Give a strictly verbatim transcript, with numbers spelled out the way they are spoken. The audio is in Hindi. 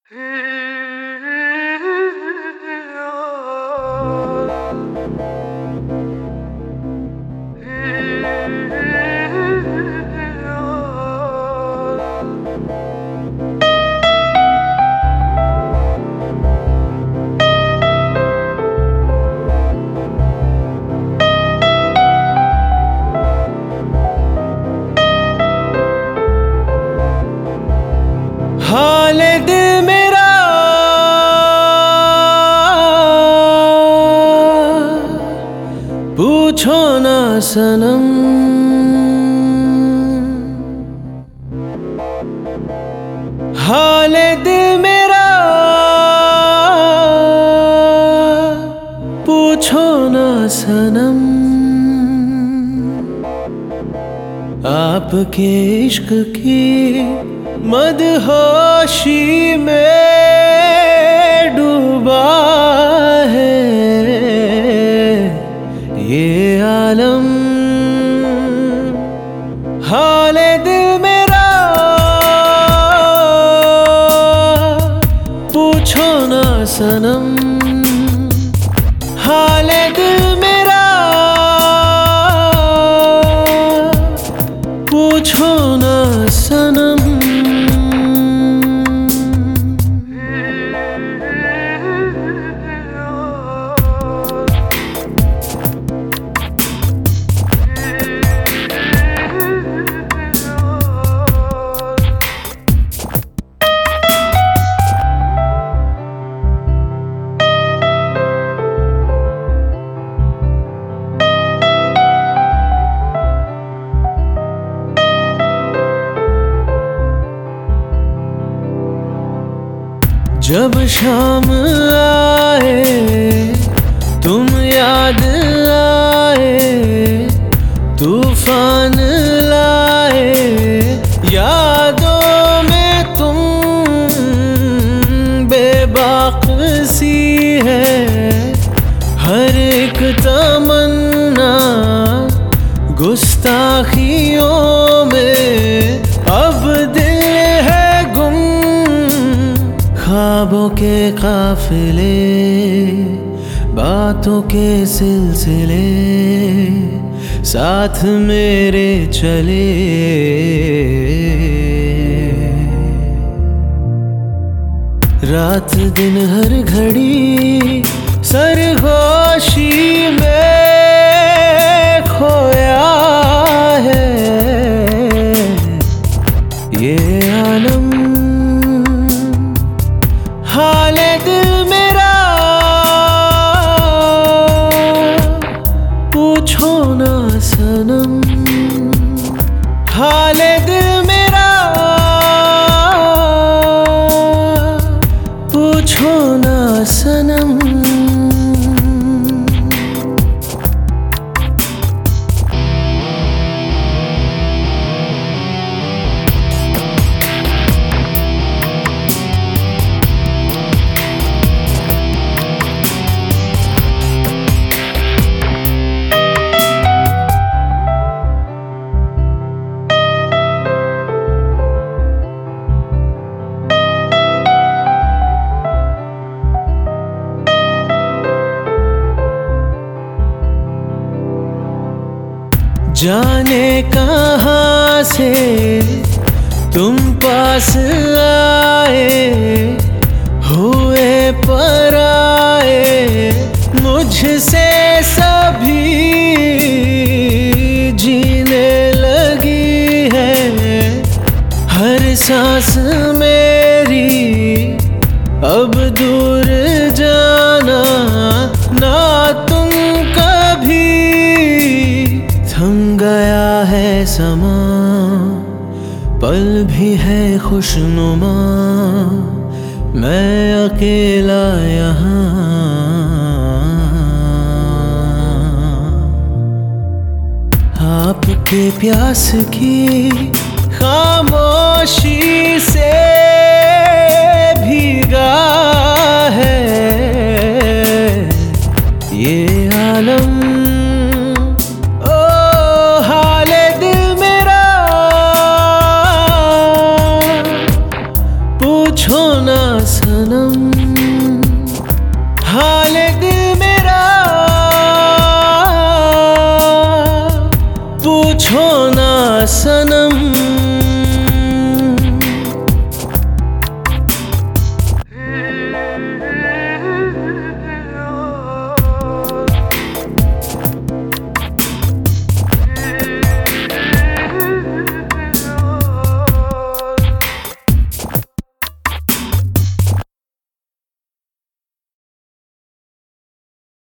हाल दिल मेरा पूछो ना सनम, हाल दिल मेरा पूछो ना सनम। आपके इश्क की मदहोशी में डूबा है ये आलम। हाल दिल मेरा पूछो ना सनम, हाल दिल मेरा पूछो ना सनम। जब शाम आए तुम याद आए, तूफान लाए यादों में तुम बेबाक सी है। हर एक तमन्ना गुस्ताखियों में अब दिल है गुम। ख्वाबों के काफिले बातों के सिलसिले साथ मेरे चले। रात दिन हर घड़ी सरगोशी में खोया है ये आलम। हाल दिल मेरा पूछो ना सनम, हाल दिल मेरा पूछो ना सनम। जाने कहाँ से तुम पास आए, हुए पराए मुझसे सभी जीने लगी है। हर सांस मेरी अब दूर जाना ना तुम कभी। थम गया है समा पल भी है खुशनुमा, मैं अकेला यहाँ। आपके प्यास की खामोशी से भीगा है ये आलम। पूछो ना सनम, हाल दिल मेरा पूछो ना सनम।